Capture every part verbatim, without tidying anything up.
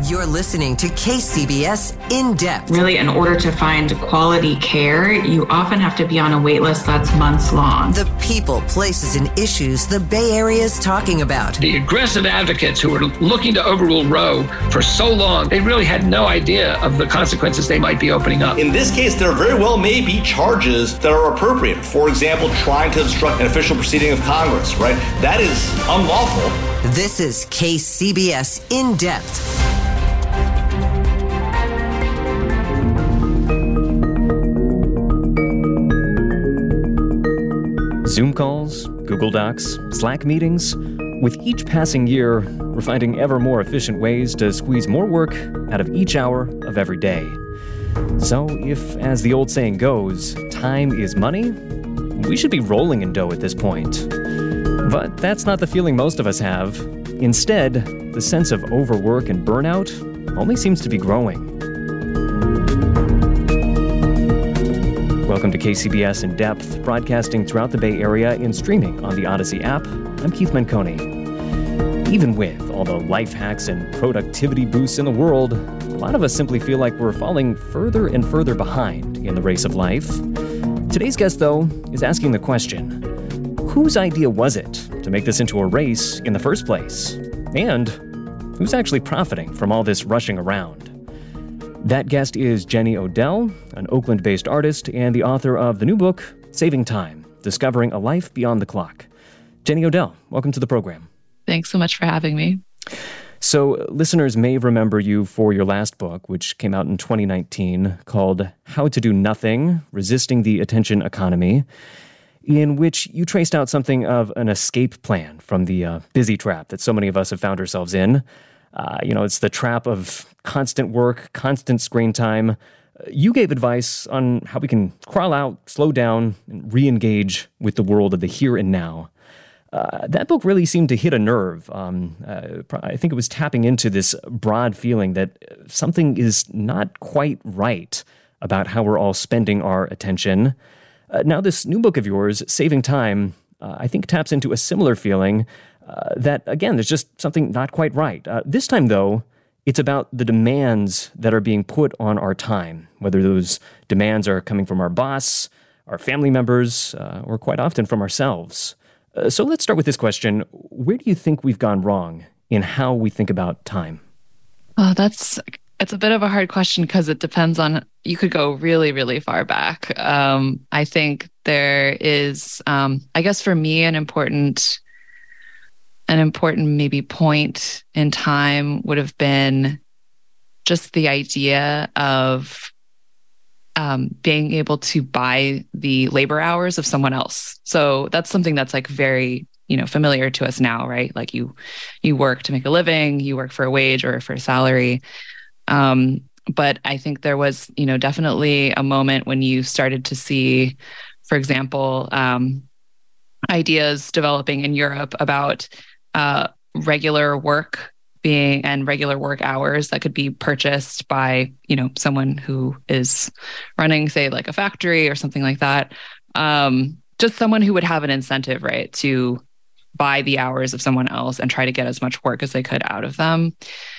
You're listening to K C B S In Depth. Really, in order to find quality care, you often have to be on a wait list that's months long. The people, places, and issues the Bay Area is talking about. The aggressive advocates who were looking to overrule Roe for so long, they really had no idea of the consequences they might be opening up. In this case, there very well may be charges that are appropriate. For example, trying to obstruct an official proceeding of Congress, right? That is unlawful. This is K C B S In Depth. Zoom calls, Google Docs, Slack meetings. With each passing year, we're finding ever more efficient ways to squeeze more work out of each hour of every day. So if, as the old saying goes, time is money, we should be rolling in dough at this point. But that's not the feeling most of us have. Instead, the sense of overwork and burnout only seems to be growing. Welcome to K C B S In Depth, broadcasting throughout the Bay Area and streaming on the Odyssey app. I'm Keith Menconi. Even with all the life hacks and productivity boosts in the world, a lot of us simply feel like we're falling further and further behind in the race of life. Today's guest, though, is asking the question, whose idea was it to make this into a race in the first place? And who's actually profiting from all this rushing around? That guest is Jenny Odell, an Oakland-based artist and the author of the new book, Saving Time, Discovering a Life Beyond the Clock. Jenny Odell, welcome to the program. Thanks so much for having me. So listeners may remember you for your last book, which came out in twenty nineteen, called How to Do Nothing, Resisting the Attention Economy, in which you traced out something of an escape plan from the uh, busy trap that so many of us have found ourselves in. Uh, you know, it's the trap of constant work, constant screen time. You gave advice on how we can crawl out, slow down, and re-engage with the world of the here and now. Uh, that book really seemed to hit a nerve. Um, uh, I think it was tapping into this broad feeling that something is not quite right about how we're all spending our attention. Uh, now, this new book of yours, Saving Time, uh, I think taps into a similar feeling uh, that, again, there's just something not quite right. Uh, this time, though, it's about the demands that are being put on our time, whether those demands are coming from our boss, our family members, uh, or quite often from ourselves. Uh, so let's start with this question. Where do you think we've gone wrong in how we think about time? Oh, that's, it's a bit of a hard question because it depends on, you could go really, really far back. Um, I think there is, um, I guess for me, an important, an important maybe point in time would have been just the idea of Um, being able to buy the labor hours of someone else. So that's something that's like very, you know, familiar to us now, right? Like you, you work to make a living, you work for a wage or for a salary. Um, but I think there was, you know, definitely a moment when you started to see, for example, um, ideas developing in Europe about uh, regular work being and regular work hours that could be purchased by, you know, someone who is running, say, like a factory or something like that. Um, just someone who would have an incentive, right, to buy the hours of someone else and try to get as much work as they could out of them.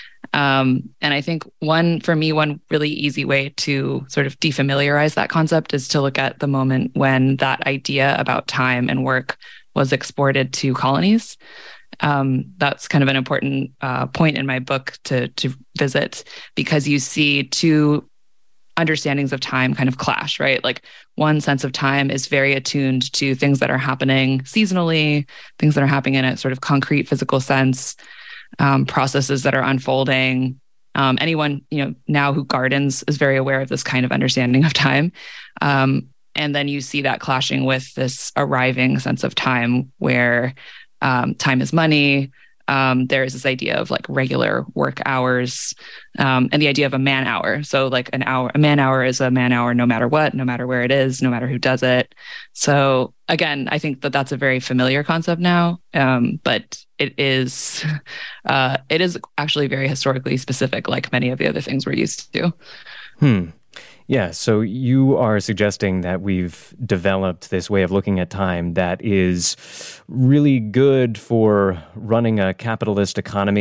Um, and I think one, for me, one really easy way to sort of defamiliarize that concept is to look at the moment when that idea about time and work was exported to colonies. Um, that's kind of an important uh, point in my book to to visit, because you see two understandings of time kind of clash, right? Like one sense of time is very attuned to things that are happening seasonally, things that are happening in a sort of concrete physical sense, um, processes that are unfolding. Um, anyone, you know, now who gardens is very aware of this kind of understanding of time. Um, and then you see that clashing with this arriving sense of time where Um, time is money. Um, there is this idea of like regular work hours, um, and the idea of a man hour. So like an hour, a man hour is a man hour no matter what, no matter where it is, no matter who does it. So again, I think that that's a very familiar concept now, um, but it is, uh, it is actually very historically specific, like many of the other things we're used to. Hmm. Yeah, so you are suggesting that we've developed this way of looking at time that is really good for running a capitalist economy,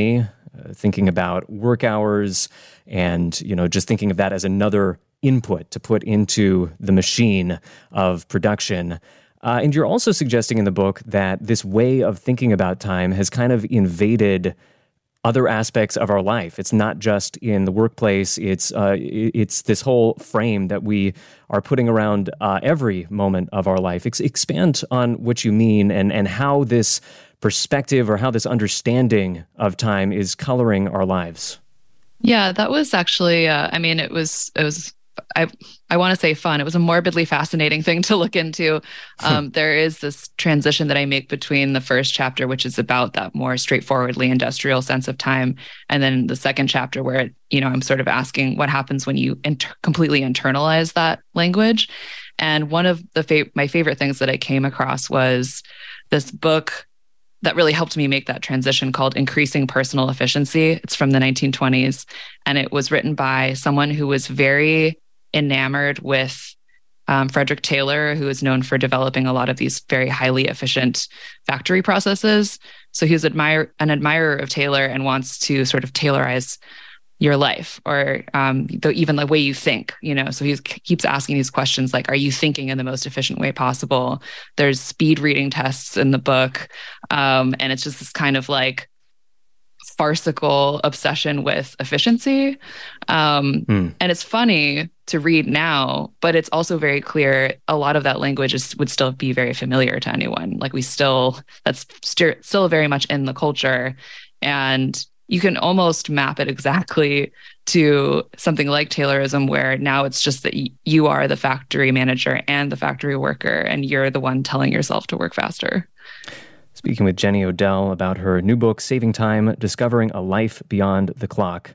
uh, thinking about work hours and, you know, just thinking of that as another input to put into the machine of production. Uh, and you're also suggesting in the book that this way of thinking about time has kind of invaded other aspects of our life. It's not just in the workplace. It's uh, it's this whole frame that we are putting around uh, every moment of our life. Ex- expand on what you mean and, and how this perspective or how this understanding of time is coloring our lives. Yeah, that was actually, uh, I mean, it was, it was, I I want to say fun. It was a morbidly fascinating thing to look into. Um, there is this transition that I make between the first chapter, which is about that more straightforwardly industrial sense of time, and then the second chapter where, you know, I'm sort of asking what happens when you inter- completely internalize that language. And one of the fa- my favorite things that I came across was this book that really helped me make that transition called Increasing Personal Efficiency. It's from the nineteen twenties, and it was written by someone who was very enamored with um, Frederick Taylor, who is known for developing a lot of these very highly efficient factory processes. So he was admire, an admirer of Taylor and wants to sort of Taylorize your life, or um, the, even the way you think, you know, so he keeps asking these questions like, are you thinking in the most efficient way possible? There's speed reading tests in the book. Um, and it's just this kind of like farcical obsession with efficiency. Um, mm. And it's funny to read now, but it's also very clear a lot of that language is, would still be very familiar to anyone. Like we still, that's st- still very much in the culture. And you can almost map it exactly to something like Taylorism, where now it's just that y- you are the factory manager and the factory worker, and you're the one telling yourself to work faster. Speaking with Jenny Odell about her new book, Saving Time, Discovering a Life Beyond the Clock.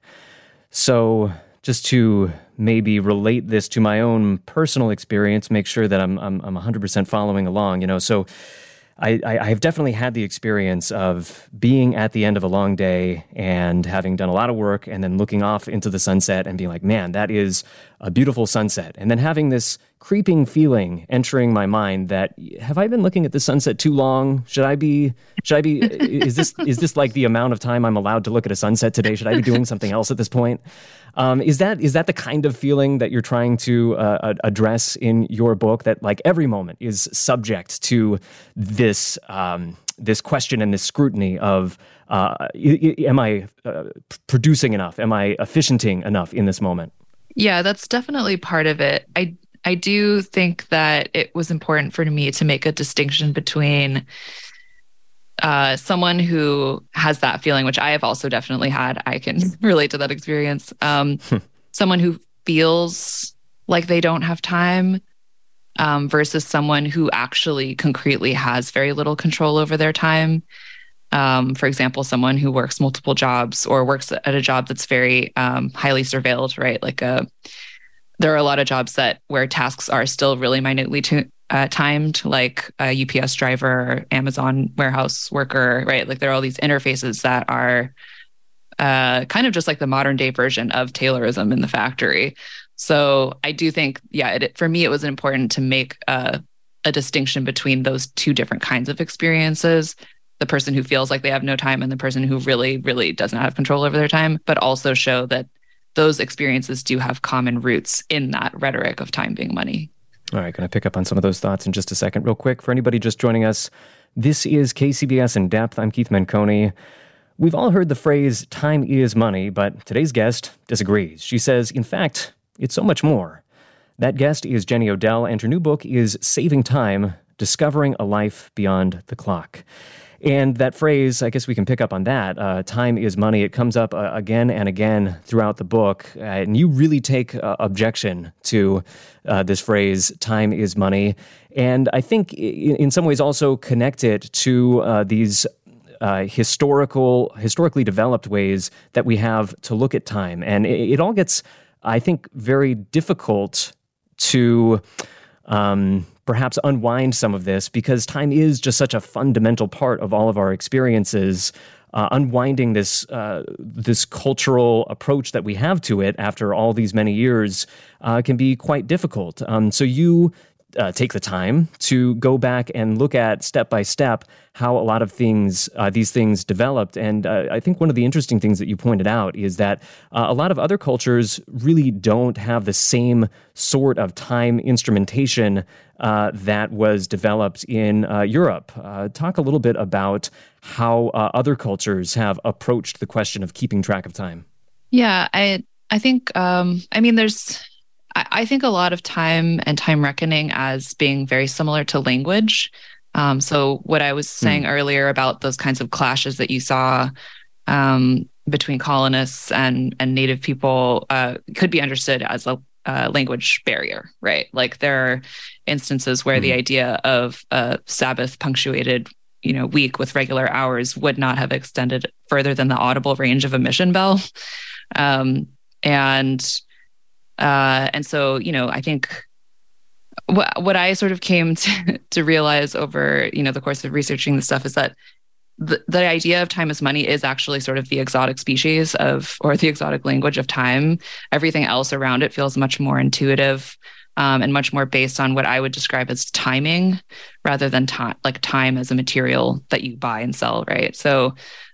So just to maybe relate this to my own personal experience, make sure that I'm I'm, I'm one hundred percent following along, you know, so I, I have definitely had the experience of being at the end of a long day and having done a lot of work and then looking off into the sunset and being like, man, that is a beautiful sunset. And then having this creeping feeling entering my mind that, have I been looking at the sunset too long? Should I be, should I be, is this, is this like the amount of time I'm allowed to look at a sunset today? Should I be doing something else at this point? Um, is that, is that the kind of feeling that you're trying to uh, address in your book, that like every moment is subject to this, um, this question and this scrutiny of, uh, am I uh, producing enough? Am I efficienting enough in this moment? Yeah, that's definitely part of it. I I do think that it was important for me to make a distinction between uh, someone who has that feeling, which I have also definitely had. I can relate to that experience. Um, someone who feels like they don't have time um, versus someone who actually concretely has very little control over their time. Um, for example, someone who works multiple jobs or works at a job that's very um, highly surveilled, right? Like a, there are a lot of jobs that where tasks are still really minutely to, uh, timed, like a U P S driver, or Amazon warehouse worker, right? Like there are all these interfaces that are uh, kind of just like the modern day version of Taylorism in the factory. So I do think, yeah, it, for me, it was important to make a, a distinction between those two different kinds of experiences. The person who feels like they have no time and the person who really, really does not have control over their time, but also show that those experiences do have common roots in that rhetoric of time being money. All right, going to pick up on some of those thoughts in just a second. Real quick, for anybody just joining us, this is K C B S In Depth. I'm Keith Menconi. We've all heard the phrase, time is money, but today's guest disagrees. She says, in fact, it's so much more. That guest is Jenny Odell, and her new book is Saving Time, Discovering a Life Beyond the Clock. And that phrase, I guess we can pick up on that, uh, time is money. It comes up uh, again and again throughout the book. Uh, and you really take uh, objection to uh, this phrase, time is money. And I think in, in some ways also connect it to uh, these uh, historical, historically developed ways that we have to look at time. And it, it all gets, I think, very difficult to Um, perhaps unwind some of this, because time is just such a fundamental part of all of our experiences. Uh, unwinding this uh, this cultural approach that we have to it after all these many years uh, can be quite difficult. Um, so you uh, take the time to go back and look at step by step how a lot of things, uh, these things developed. And uh, I think one of the interesting things that you pointed out is that uh, a lot of other cultures really don't have the same sort of time instrumentation uh, that was developed in uh, Europe. Uh, talk a little bit about how uh, other cultures have approached the question of keeping track of time. Yeah, I I think, um, I mean, there's, I, I think a lot of time and time reckoning as being very similar to language. Um, so what I was saying mm. earlier about those kinds of clashes that you saw um, between colonists and, and native people uh, could be understood as a uh, language barrier, right? Like there are instances where mm. the idea of a Sabbath punctuated, you know, week with regular hours would not have extended further than the audible range of a mission bell. Um, and uh, and so, you know, I think what what I sort of came to, to realize over, you know, the course of researching this stuff is that the, the idea of time as money is actually sort of the exotic species of, or the exotic language of time. Everything else around it feels much more intuitive um, and much more based on what I would describe as timing rather than time, like time as a material that you buy and sell, right? So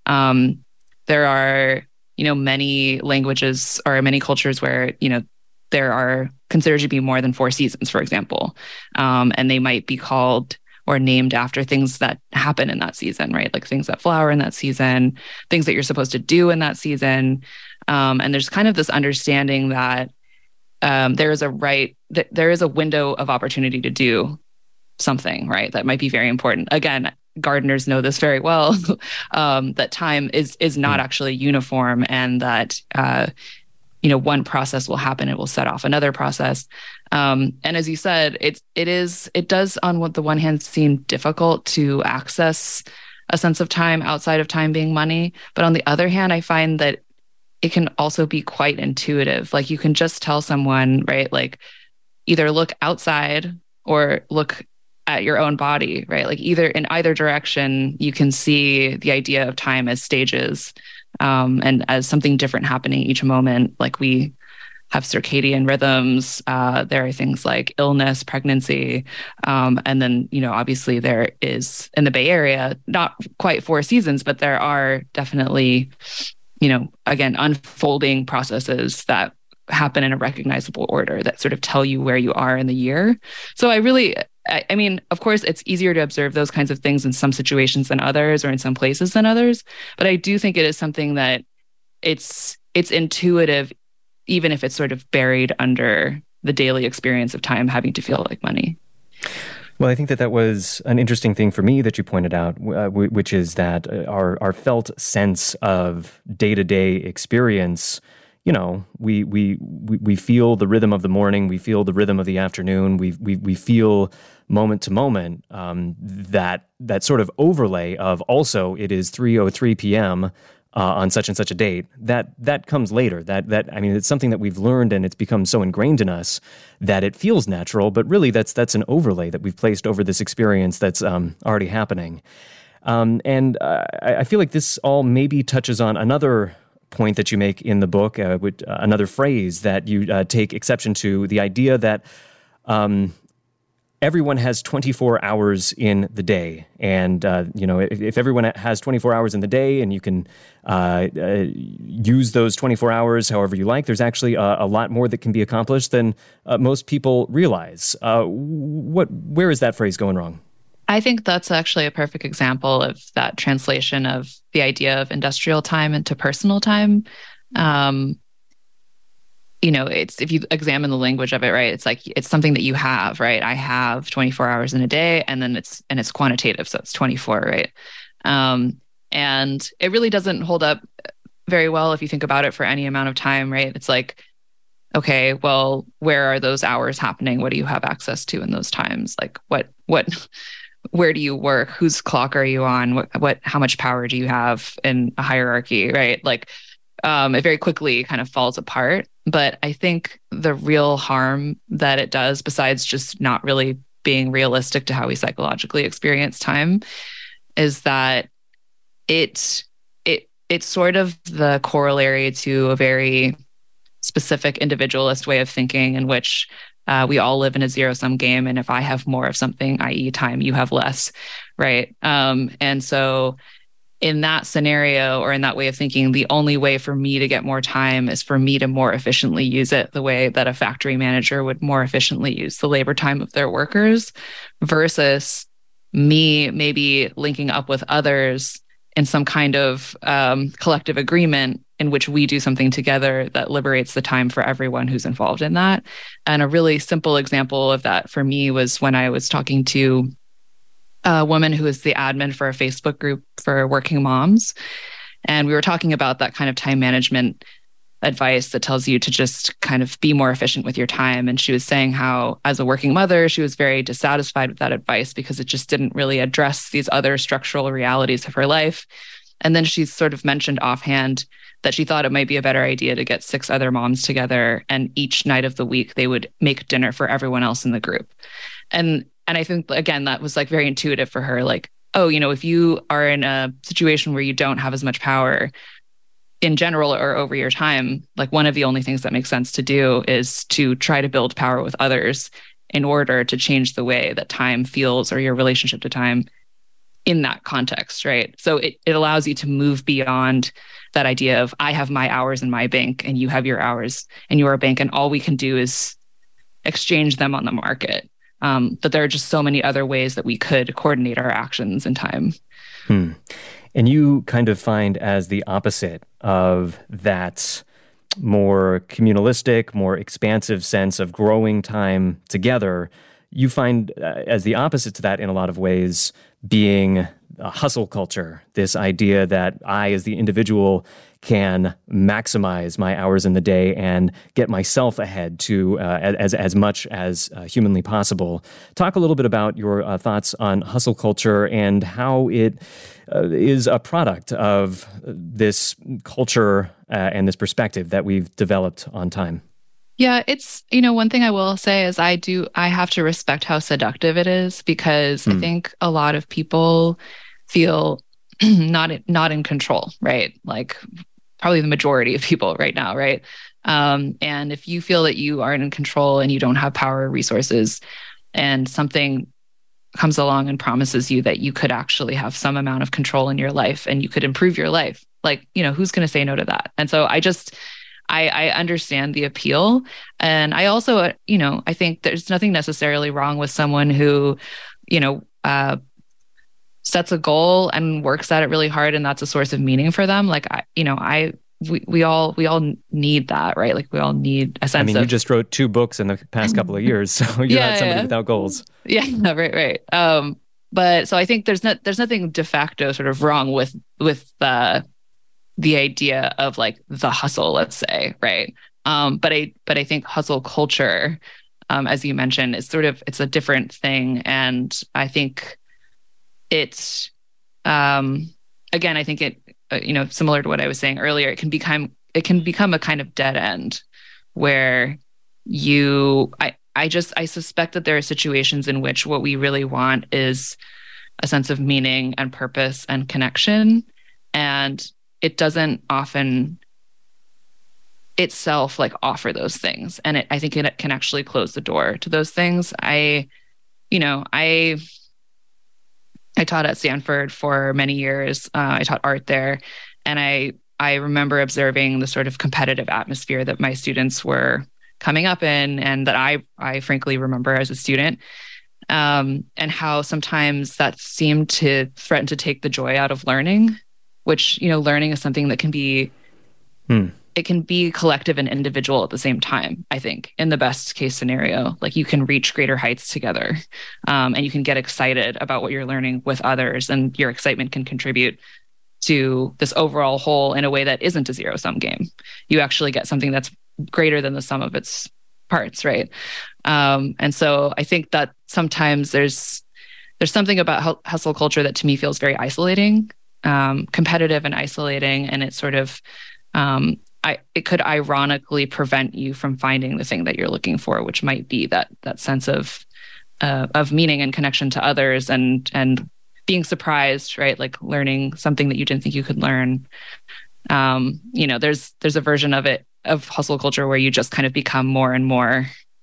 um, there are, you know, many languages or many cultures where, you know, there are considered to be more than four seasons, for example. Um, and they might be called or named after things that happen in that season, right? Like things that flower in that season, things that you're supposed to do in that season. Um, and there's kind of this understanding that um, there is a right, that there is a window of opportunity to do something, right? That might be very important. Again, gardeners know this very well, um, that time is is not mm. actually uniform, and that uh, you know, one process will happen, it will set off another process. Um, and as you said, it's it is it does on what the one hand seem difficult to access a sense of time outside of time being money, but on the other hand, I find that it can also be quite intuitive. Like you can just tell someone, right? Like either look outside or look at your own body, right? Like either in either direction, you can see the idea of time as stages um, and as something different happening each moment. Like we have circadian rhythms. Uh, there are things like illness, pregnancy. Um, and then, you know, obviously there is in the Bay Area, not quite four seasons, but there are definitely, you know, again, unfolding processes that happen in a recognizable order that sort of tell you where you are in the year. So I really, I, I mean, of course, it's easier to observe those kinds of things in some situations than others or in some places than others. But I do think it is something that it's it's intuitive, even if it's sort of buried under the daily experience of time having to feel like money. Well, I think that that was an interesting thing for me that you pointed out, uh, w- which is that our, our felt sense of day-to-day experience, you know, we, we we we feel the rhythm of the morning, we feel the rhythm of the afternoon, we we we feel moment to moment um, that that sort of overlay of also it is three oh three p.m. Uh, on such and such a date. That that comes later. That that I mean, it's something that we've learned and it's become so ingrained in us that it feels natural. But really, that's that's an overlay that we've placed over this experience that's um, already happening. Um, and uh, I, I feel like this all maybe touches on another point that you make in the book, uh, with, uh, another phrase that you uh, take exception to, the idea that um, everyone has twenty-four hours in the day. And, uh, you know, if, if everyone has twenty-four hours in the day and you can uh, uh, use those twenty-four hours however you like, there's actually a, a lot more that can be accomplished than uh, most people realize. Uh, what, where is that phrase going wrong? I think that's actually a perfect example of that translation of the idea of industrial time into personal time. Um, you know, it's if you examine the language of it, right? It's like it's something that you have, right? I have twenty-four hours in a day, and then it's and it's quantitative, so it's twenty-four, right? Um, and it really doesn't hold up very well if you think about it for any amount of time, right? It's like, okay, well, where are those hours happening? What do you have access to in those times? Like, what what where do you work? Whose clock are you on? What, what, how much power do you have in a hierarchy, right? Like, um, it very quickly kind of falls apart. But I think the real harm that it does, besides just not really being realistic to how we psychologically experience time, is that it, it, it's sort of the corollary to a very specific individualist way of thinking in which Uh, we all live in a zero-sum game, and if I have more of something, that is time, you have less, right? Um, and so in that scenario, or in that way of thinking, the only way for me to get more time is for me to more efficiently use it the way that a factory manager would more efficiently use the labor time of their workers, versus me maybe linking up with others in some kind of um, collective agreement in which we do something together that liberates the time for everyone who's involved in that. And a really simple example of that for me was when I was talking to a woman who is the admin for a Facebook group for working moms. And we were talking about that kind of time management advice that tells you to just kind of be more efficient with your time. And she was saying how, as a working mother, she was very dissatisfied with that advice because it just didn't really address these other structural realities of her life. And then she sort of mentioned offhand that she thought it might be a better idea to get six other moms together, and each night of the week they would make dinner for everyone else in the group. And and I think, again, that was like very intuitive for her. Like, oh, you know, if you are in a situation where you don't have as much power in general or over your time, like one of the only things that makes sense to do is to try to build power with others in order to change the way that time feels, or your relationship to time in that context, right? So it, it allows you to move beyond that idea of I have my hours in my bank and you have your hours in your bank, and all we can do is exchange them on the market. Um, but there are just so many other ways that we could coordinate our actions in time. Hmm. And you kind of find as the opposite of that more communalistic, more expansive sense of growing time together, you find uh, as the opposite to that in a lot of ways being a hustle culture, this idea that I, as the individual, can maximize my hours in the day and get myself ahead to uh, as as much as uh, humanly possible. Talk a little bit about your uh, thoughts on hustle culture and how it uh, is a product of this culture uh, and this perspective that we've developed on time. Yeah, it's, you know, one thing I will say is I do, I have to respect how seductive it is, because mm. I think a lot of people feel not, not in control, right? Like probably the majority of people right now, right? Um, and if you feel that you aren't in control and you don't have power or resources, and something comes along and promises you that you could actually have some amount of control in your life and you could improve your life, like, you know, who's going to say no to that? And so I just, I, I understand the appeal. And I also, uh, you know, I think there's nothing necessarily wrong with someone who, you know, uh, sets a goal and works at it really hard, and that's a source of meaning for them. Like, I, you know, I, we, we all, we all need that, right? Like we all need a sense of. I mean, of, you just wrote two books in the past couple of years, so you're yeah, not somebody yeah. without goals. Yeah, right, right. Um, but so I think there's not, there's nothing de facto sort of wrong with, with, uh, the idea of like the hustle, let's say, right? Um, but I, but I think hustle culture, um, as you mentioned, is sort of, it's a different thing. And I think it's, um, again, I think it, uh, you know, similar to what I was saying earlier, it can become, it can become a kind of dead end where you, I, I just, I suspect that there are situations in which what we really want is a sense of meaning and purpose and connection. And it doesn't often itself like offer those things. And it, I think it can actually close the door to those things. I, you know, I, I taught at Stanford for many years. Uh, I taught art there. And I, I remember observing the sort of competitive atmosphere that my students were coming up in, and that I, I frankly remember as a student, um, and how sometimes that seemed to threaten to take the joy out of learning. Which, you know, learning is something that can be, hmm. it can be collective and individual at the same time, I think, in the best case scenario. Like you can reach greater heights together, um, and you can get excited about what you're learning with others, and your excitement can contribute to this overall whole in a way that isn't a zero-sum game. You actually get something that's greater than the sum of its parts, right? Um, and so I think that sometimes there's there's something about hustle culture that to me feels very isolating. Um, competitive and isolating, and it sort of, um, I it could ironically prevent you from finding the thing that you're looking for, which might be that that sense of uh, of meaning and connection to others, and and being surprised, right? Like learning something that you didn't think you could learn. Um, you know, there's there's a version of it of hustle culture where you just kind of become more and more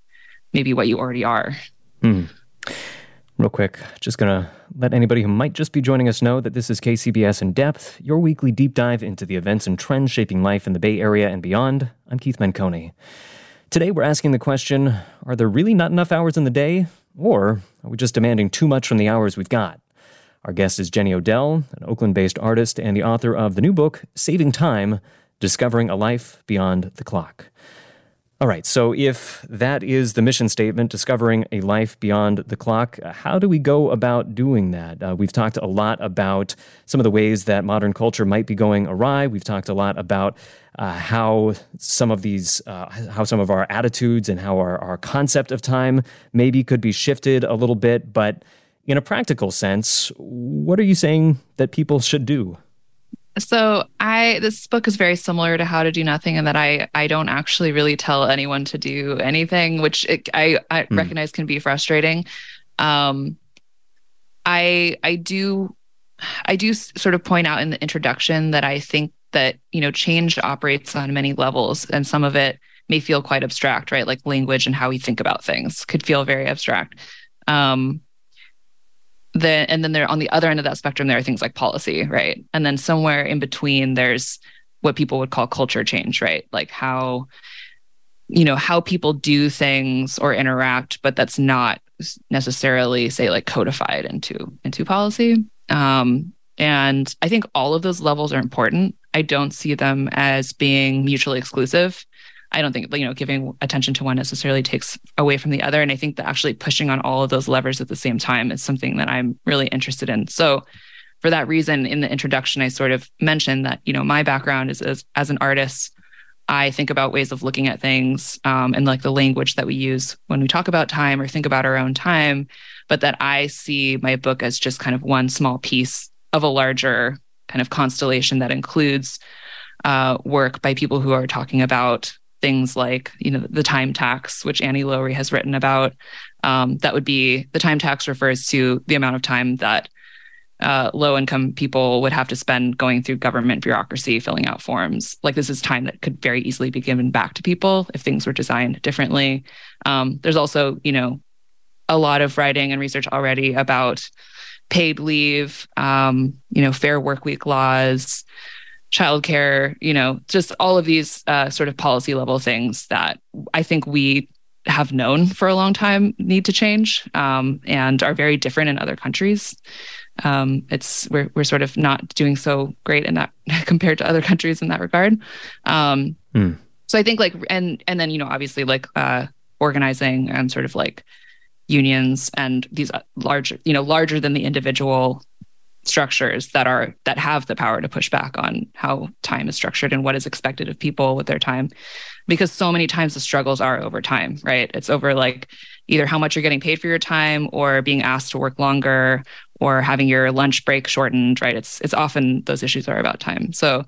maybe what you already are. Hmm. Real quick, just going to let anybody who might just be joining us know that this is K C B S In Depth, your weekly deep dive into the events and trends shaping life in the Bay Area and beyond. I'm Keith Menconi. Today we're asking the question, are there really not enough hours in the day? Or are we just demanding too much from the hours we've got? Our guest is Jenny Odell, an Oakland-based artist and the author of the new book, Saving Time, Discovering a Life Beyond the Clock. All right, so if that is the mission statement, discovering a life beyond the clock, how do we go about doing that? Uh, we've talked a lot about some of the ways that modern culture might be going awry. We've talked a lot about uh, how some of these, uh, how some of our attitudes and how our, our concept of time maybe could be shifted a little bit. But in a practical sense, what are you saying that people should do? So I this book is very similar to How to Do Nothing in that I I don't actually really tell anyone to do anything, which it, I, I mm. recognize can be frustrating. Um, I I do I do sort of point out in the introduction that I think that, you know, change operates on many levels, and some of it may feel quite abstract, right? Like language and how we think about things could feel very abstract. Um, The, and then there on the other end of that spectrum, there are things like policy, right? And then somewhere in between, there's what people would call culture change, right? Like how, you know, how people do things or interact, but that's not necessarily, say, like codified into into policy. Um, and I think all of those levels are important. I don't see them as being mutually exclusive. I don't think, you know, giving attention to one necessarily takes away from the other. And I think that actually pushing on all of those levers at the same time is something that I'm really interested in. So for that reason, in the introduction, I sort of mentioned that, you know, my background is as, as an artist. I think about ways of looking at things um, and like the language that we use when we talk about time or think about our own time, but that I see my book as just kind of one small piece of a larger kind of constellation that includes uh, work by people who are talking about things like, you know, the time tax, which Annie Lowrey has written about. Um, that would be, the time tax refers to the amount of time that uh, low-income people would have to spend going through government bureaucracy, filling out forms. Like, this is time that could very easily be given back to people if things were designed differently. Um, there's also, you know, a lot of writing and research already about paid leave, um, you know, fair work week laws, childcare, you know, just all of these uh, sort of policy level things that I think we have known for a long time need to change um, and are very different in other countries. Um, it's we're we're sort of not doing so great in that compared to other countries in that regard. Um, mm. So I think like and and then you know obviously like uh, organizing and sort of like unions and these large you know larger than the individual structures that are that have the power to push back on how time is structured and what is expected of people with their time, because so many times the struggles are over time, right? It's over like either how much you're getting paid for your time or being asked to work longer or having your lunch break shortened, right? It's it's often those issues are about time. So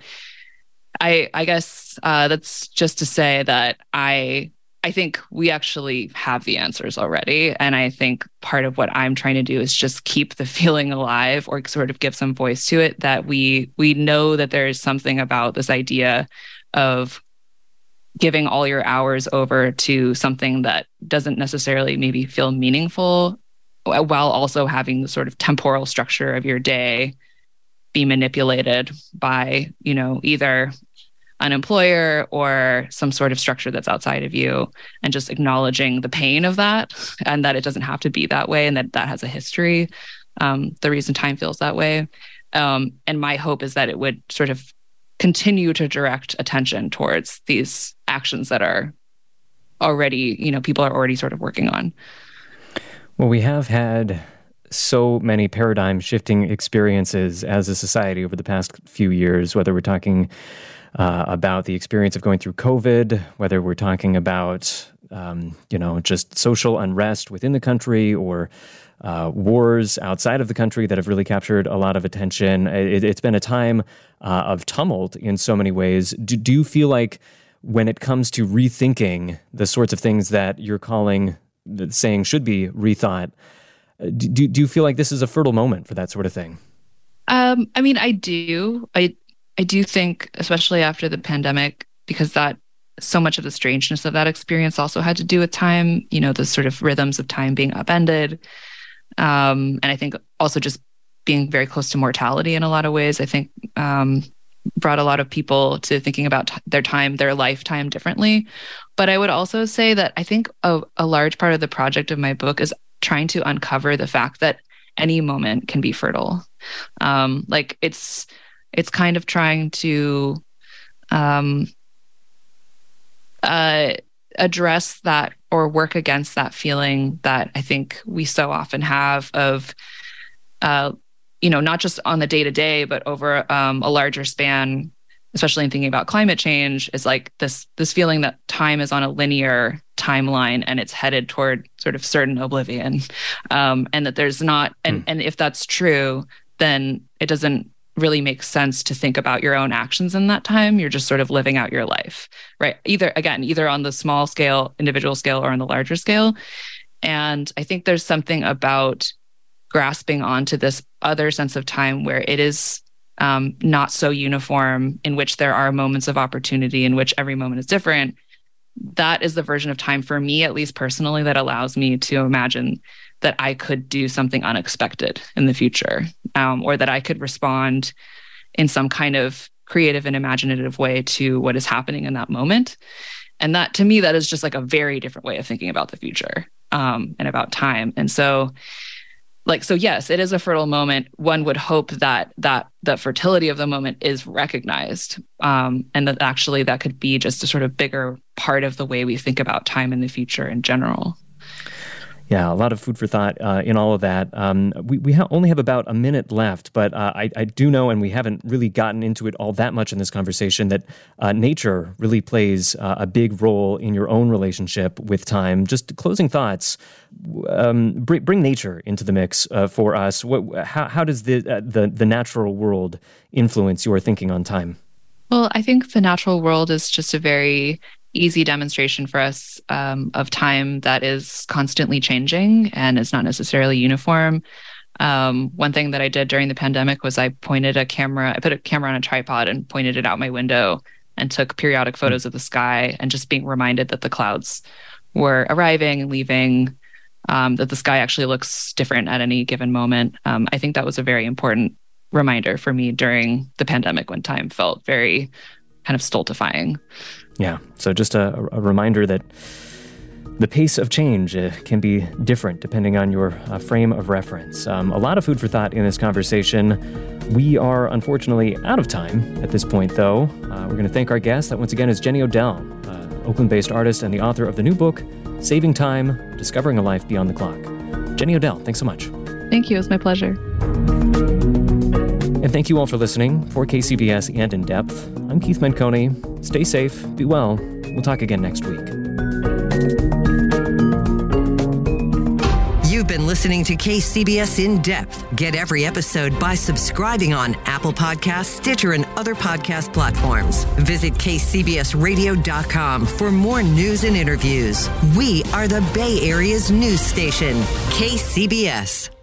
I I guess uh, that's just to say that I I think we actually have the answers already. And I think part of what I'm trying to do is just keep the feeling alive or sort of give some voice to it, that we we know that there is something about this idea of giving all your hours over to something that doesn't necessarily maybe feel meaningful, while also having the sort of temporal structure of your day be manipulated by, you know, either an employer or some sort of structure that's outside of you, and just acknowledging the pain of that and that it doesn't have to be that way and that that has a history, um, the reason time feels that way. Um, and my hope is that it would sort of continue to direct attention towards these actions that are already, you know, people are already sort of working on. Well, we have had so many paradigm shifting experiences as a society over the past few years, whether we're talking Uh, about the experience of going through COVID, whether we're talking about, um, you know, just social unrest within the country or uh, wars outside of the country that have really captured a lot of attention. It, it's been a time uh, of tumult in so many ways. Do, do you feel like when it comes to rethinking the sorts of things that you're calling, saying should be rethought, do, do you feel like this is a fertile moment for that sort of thing? Um, I mean, I do. I I do think, especially after the pandemic, because that so much of the strangeness of that experience also had to do with time, you know, the sort of rhythms of time being upended. Um, and I think also just being very close to mortality in a lot of ways, I think um, brought a lot of people to thinking about t- their time, their lifetime differently. But I would also say that I think a, a large part of the project of my book is trying to uncover the fact that any moment can be fertile. Um, like it's, it's kind of trying to um, uh, address that or work against that feeling that I think we so often have of, uh, you know, not just on the day to day, but over um, a larger span, especially in thinking about climate change, is like this this feeling that time is on a linear timeline and it's headed toward sort of certain oblivion, um, and that there's not, and mm. and if that's true, then it doesn't really make sense to think about your own actions in that time. You're just sort of living out your life, right? Either again, either on the small scale, individual scale, or on the larger scale. And I think there's something about grasping onto this other sense of time where it is um, not so uniform, in which there are moments of opportunity, in which every moment is different. That is the version of time for me, at least personally, that allows me to imagine that I could do something unexpected in the future, um, or that I could respond in some kind of creative and imaginative way to what is happening in that moment. And that, to me, that is just like a very different way of thinking about the future um, and about time. And so Like, so yes, it is a fertile moment. One would hope that that the fertility of the moment is recognized, um, and that actually that could be just a sort of bigger part of the way we think about time in the future in general. Yeah, a lot of food for thought uh, in all of that. Um, we we ha- only have about a minute left, but uh, I, I do know, and we haven't really gotten into it all that much in this conversation, that uh, nature really plays uh, a big role in your own relationship with time. Just closing thoughts, um, bring, bring nature into the mix uh, for us. What, how, how does the, uh, the the natural world influence your thinking on time? Well, I think the natural world is just a very easy demonstration for us um, of time that is constantly changing and is not necessarily uniform. Um, one thing that I did during the pandemic was I pointed a camera, I put a camera on a tripod and pointed it out my window and took periodic photos of the sky, and just being reminded that the clouds were arriving and leaving, um, that the sky actually looks different at any given moment. Um, I think that was a very important reminder for me during the pandemic, when time felt very kind of stultifying. Yeah, so just a, a reminder that the pace of change uh, can be different depending on your uh, frame of reference. Um, a lot of food for thought in this conversation. We are unfortunately out of time at this point, though. Uh, we're going to thank our guest. That once again is Jenny Odell, uh, Oakland-based artist and the author of the new book, Saving Time, Discovering a Life Beyond the Clock. Jenny Odell, thanks so much. Thank you. It was my pleasure. And thank you all for listening. For K C B S and In Depth, I'm Keith Menconi. Stay safe, be well. We'll talk again next week. You've been listening to K C B S In Depth. Get every episode by subscribing on Apple Podcasts, Stitcher, and other podcast platforms. Visit K C B S radio dot com for more news and interviews. We are the Bay Area's news station, K C B S.